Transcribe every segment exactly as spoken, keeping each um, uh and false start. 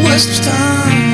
waste of time.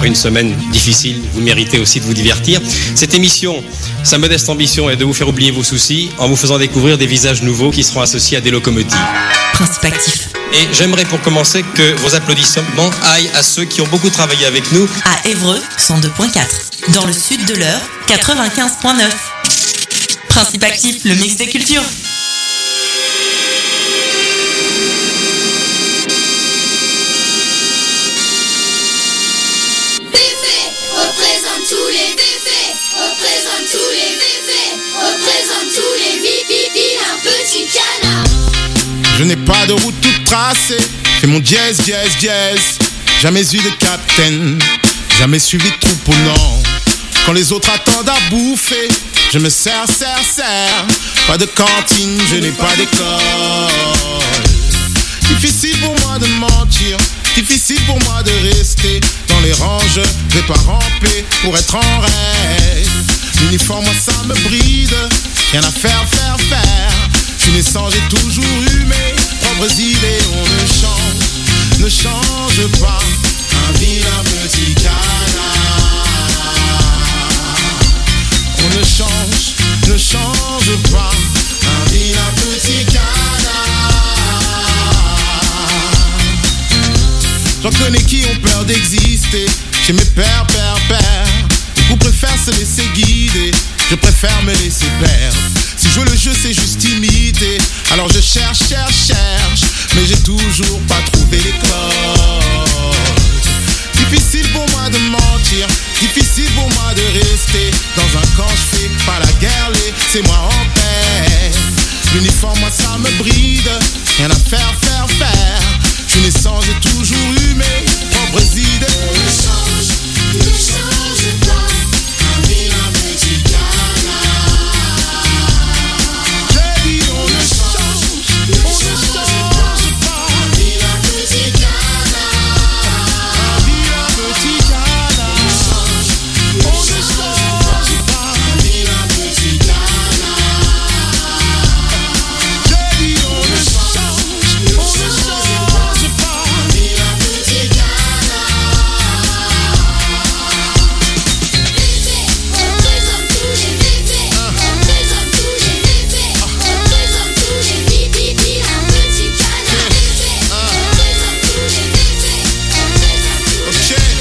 après une semaine difficile, vous méritez aussi de vous divertir. Cette émission, sa modeste ambition est de vous faire oublier vos soucis en vous faisant découvrir des visages nouveaux qui seront associés à des locomotives. Principe actif. Et j'aimerais pour commencer que vos applaudissements aillent à ceux qui ont beaucoup travaillé avec nous. À Évreux, cent deux virgule quatre. Dans le sud de l'Eure, quatre-vingt-quinze virgule neuf. Principe actif, le mix des cultures. Représente tous les méfaits, représente tous les méfaits, représente tous les vies, un petit canard. Je n'ai pas de route toute tracée, fais mon jazz, jazz, jazz. Jamais eu de capitaine, jamais suivi de troupeau, non. Quand les autres attendent à bouffer, je me sers, sers, sers. Pas de cantine, je n'ai pas d'école. Difficile pour moi de mentir, difficile pour moi de rester dans les rangs, je vais pas ramper pour être en rêve. L'uniforme, moi ça me bride, rien à faire, faire, faire. Je suis naissant, j'ai toujours eu mes propres idées. On ne change, ne change pas un vilain petit canard. On ne change, ne change pas un vilain petit canard. J'en connais qui ont peur d'exister, chez mes pères, pères, pères. Beaucoup préfèrent se laisser guider, je préfère me laisser perdre. Si jouer le jeu c'est juste imiter, alors je cherche, cherche, cherche, mais j'ai toujours pas trouvé les codes. Difficile pour moi de mentir, difficile pour moi de rester dans un camp, je fais pas la guerre, laissez-moi en paix. L'uniforme, moi ça me bride, rien à faire, faire, faire. Je suis naissant, j'ai toujours eu mes propres idées. On ne change, ne change pas un vilain petit canard. J'ai dit on ne change, on ne change pas un vilain petit canard. un vilain petit canard. On ne change pas un vilain petit canard. J'ai dit on ne change, on ne change pas un vilain petit canard. Représente tous les méfaits, représente tous les méfaits, représente tous les vies, un petit canard. Représente tous les méfaits, représente tous les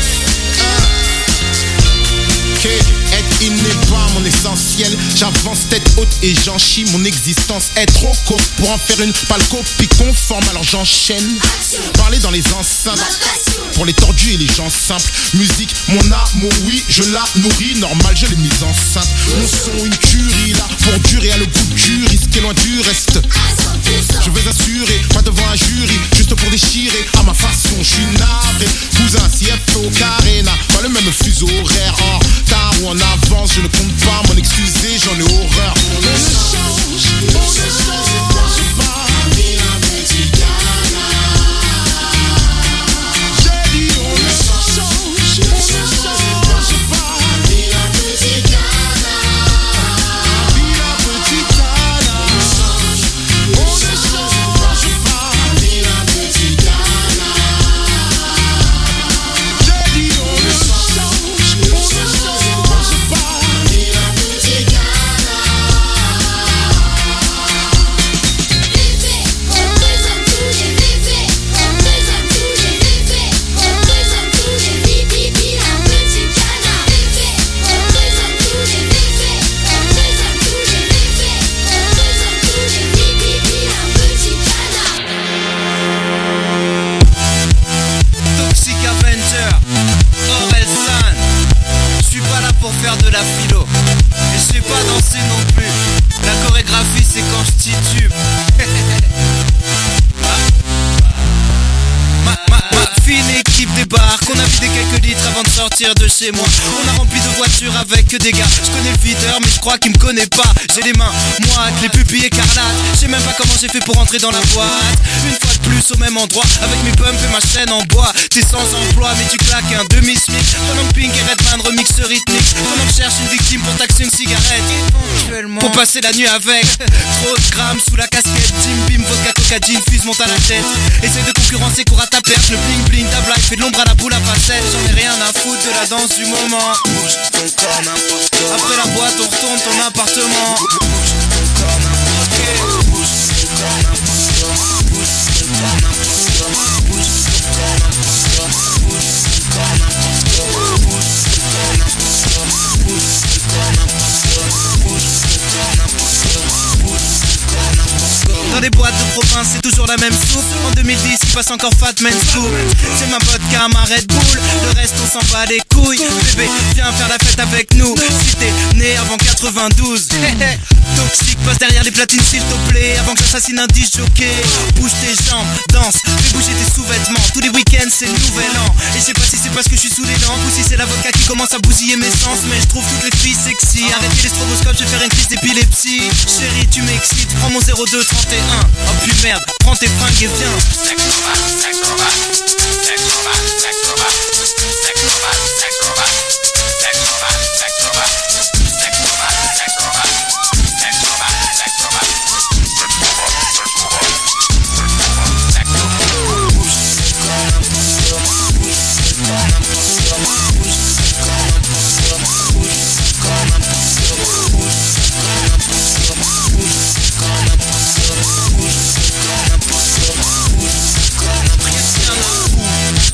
Ok, être il n'est pas mon essentiel. J'avance tête haute et j'en chie. Mon existence est trop courte pour en faire une pâle copie conforme. Alors j'enchaîne. Parler dans les enceintes pour les tordus et les gens simples. Musique, mon amour, oui, je la nourris. Normal, je l'ai mise enceinte. Mon son, une tuerie là pour durer à le goût dur. Risqué loin du reste. Je vais assurer, pas devant un jury, juste pour déchirer. À ma façon, je suis navré. Cousin, C F O, carré, n'a pas le même fuseau horaire. En retard ou en avance, je ne compte pas m'en excuser, j'en ai horreur. On ne change, on ne change pas un vilain petit canard. J'ai dit on ne change, on ne change pas Un vilain petit canard. un vilain petit canard. On ne change pas Un vilain petit canard. J'ai dit on ne change, on ne change pas Un vilain petit canard. Méfaits, représente tous les méfaits, représente tous les méfaits, représente tous les vies, un petit canard. Méfaits, représente tous les méfaits, représente tous les méfaits, représente tous les vies, un petit canard. Toxic Avenger, Orelsan. Je suis pas là pour faire de la philo, et je sais pas danser non plus. La chorégraphie c'est quand je titube. Ma, ma, ma fine équipe débarque, on a vidé quelques litres avant de sortir de chez moi. On a rempli de voitures avec que des gars. Je connais le videur mais je crois qu'il me connaît pas. J'ai les mains moites, les pupilles écarlates. Je sais même pas comment j'ai fait pour entrer dans la boîte. Une fois de plus au même endroit. Avec mes pumps et ma chaîne en bois. T'es sans emploi mais tu claques un demi-smic. Pendant que Pink et Redman remix rythmique. Pendant que je cherche une victime pour taxer une cigarette. Pour passer la nuit avec. Trop de grammes sous la casquette. Jim Bim, vodka, coca, gin, fuse monte à la tête. Essaye de concurrencer, cours à ta perte. Le bling bling, ta blague fait de l'ombre à la boule à facettes. J'en ai rien à foutre de la danse du moment. Bouge ton corps n'importe comment. Après la boîte on retourne ton appartement. Bouge ton corps n'importe comment. Bouge ton corps n'importe comment. Bouge ton corps n'importe comment. Bouge ton corps n'importe comment. Bouge ton corps n'importe comment. Bouge ton corps n'importe comment. Bouge ton corps n'importe comment. Bouge ton corps n'importe comment. Bouge ton corps n'importe comment. Dans les boîtes de province c'est toujours la même soupe. En deux mille dix il passe encore Fat Man Scoop. C'est ma vodka, ma Red Bull. Le reste on s'en bat les couilles. Bébé viens faire la fête avec nous. Si t'es né avant quatre-vingt-douze. Toxique passe derrière les platines s'il te plaît. Avant que j'assassine un disc jockey. Bouge tes jambes, danse, fais bouger tes sous-vêtements. Tous les week-ends c'est le nouvel an. Et je sais pas si c'est parce que je suis sous les lampes ou si c'est la vodka qui commence à bousiller mes sens. Mais je trouve toutes les filles sexy. Arrêtez les stroboscopes, je vais faire une crise d'épilepsie. Chérie tu m'excites, prends mon zéro deux trente et un. Oh puis merde, prends tes fringues et viens. Sex robot, sex robot, sex robot, sex robot, sex robot, sex robot, sex robot, sex robot, sex robot, sex robot, sex robot, sex robot, sex robot. Bouge ton corps n'importe comment. Bouge ton corps n'importe comment. Bouge ton corps n'importe comment. Bouge ton corps n'importe comment. Bouge ton corps n'importe comment. Bouge ton corps n'importe comment. Bouge ton corps n'importe comment. Bouge ton corps n'importe comment.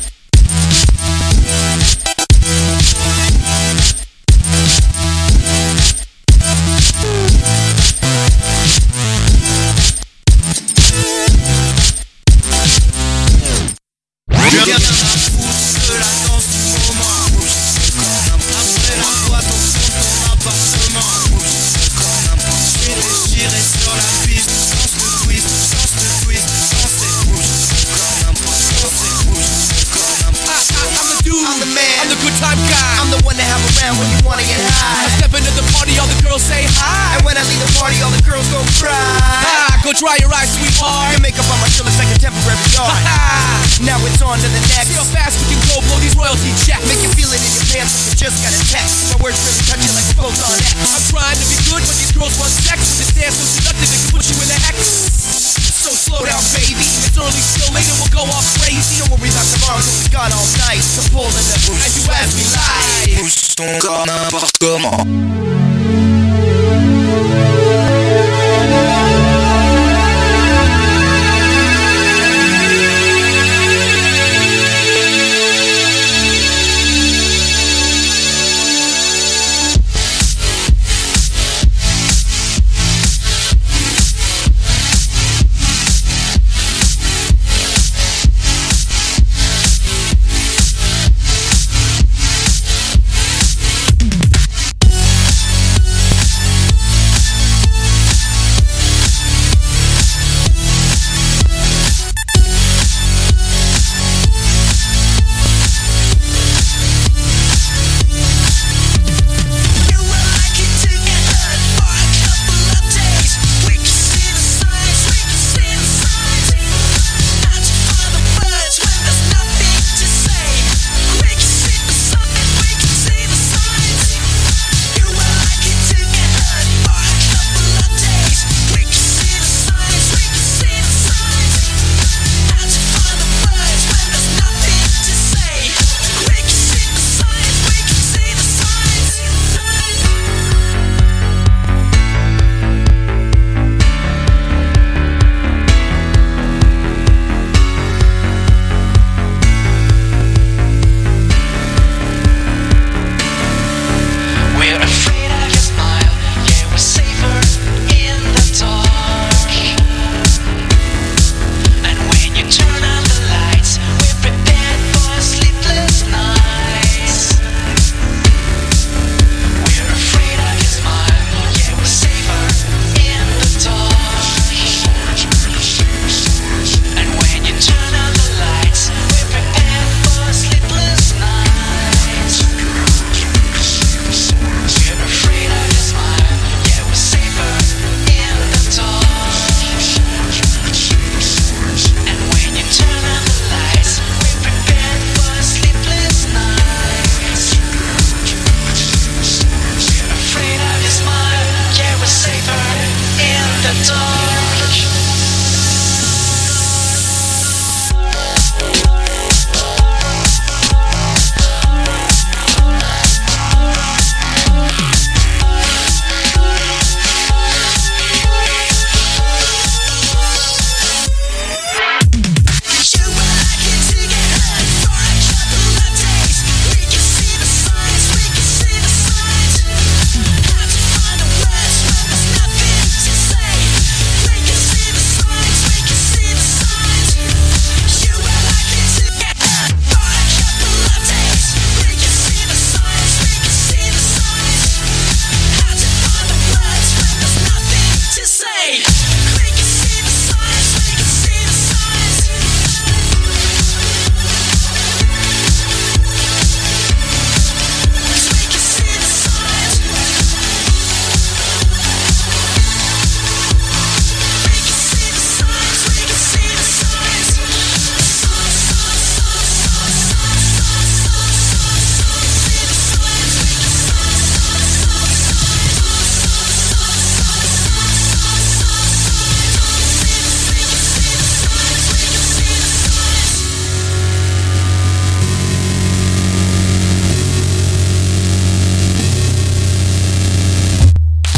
Rien à foutre de la danse du moment. Bouge ton corps n'importe. Après la boîte on retourne ton appartement. Bouge ton corps n'importe. Je suis déchiré sur la piste. Danse le twist, danse le twist, dansez. Bouge ton corps n'importe. Dansez, bouge ton corps n'importe. I'm the dude, I'm the man, I'm the good time guy. I'm the one to have around when you wanna get high. I step into the party, all the girls say hi. And when I leave the party, all the girls go cry. Ah, go dry your eyes, sweetheart. Your makeup on my shoulders like a temporary yard. Now it's on to the next. See how fast we can go, blow these royalty checks. Make you feel it in your pants, but you just got a text. My words really touch you like a photon X. I'm trying to be good, but these girls want sex. With this dance so seductive, it can put you in a hex. So slow down, baby. It's early, still later, we'll go off crazy. Don't worry about tomorrow, cause we got all night to pull in the booth. And you ask me live. Bouge ton corps n'importe comment.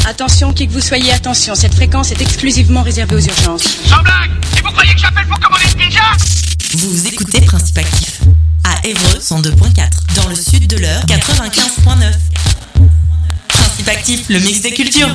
Attention, qui que vous soyez, attention, cette fréquence est exclusivement réservée aux urgences. Sans blague! Et vous croyez que j'appelle pour commander une pizza? Vous écoutez Principe Actif à Évreux cent deux point quatre, dans le sud de l'Eure quatre-vingt-quinze point neuf. Principe Actif, le mix des cultures.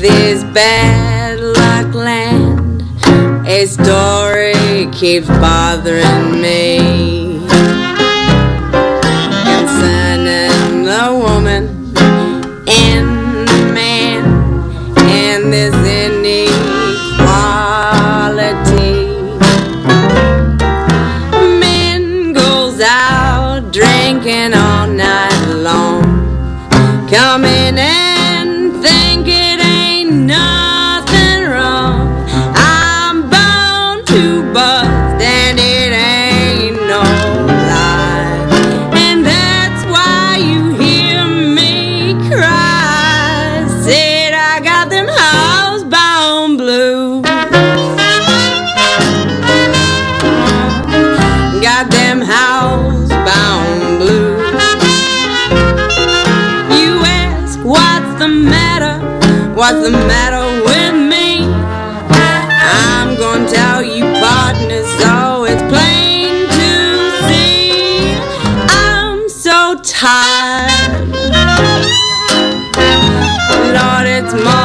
this bad luck land, a story keeps bothering me concerning the woman and the man and this inequality. Men goes out drinking all night long, coming and think it ain't nothing wrong. I'm bound to bust and it ain't no lie, and that's why you hear me cry. Said I got them housebound blues, got them housebound blues. What's the matter? What's the matter with me? I'm gonna tell you, partner, so it's plain to see. I'm so tired, Lord, it's more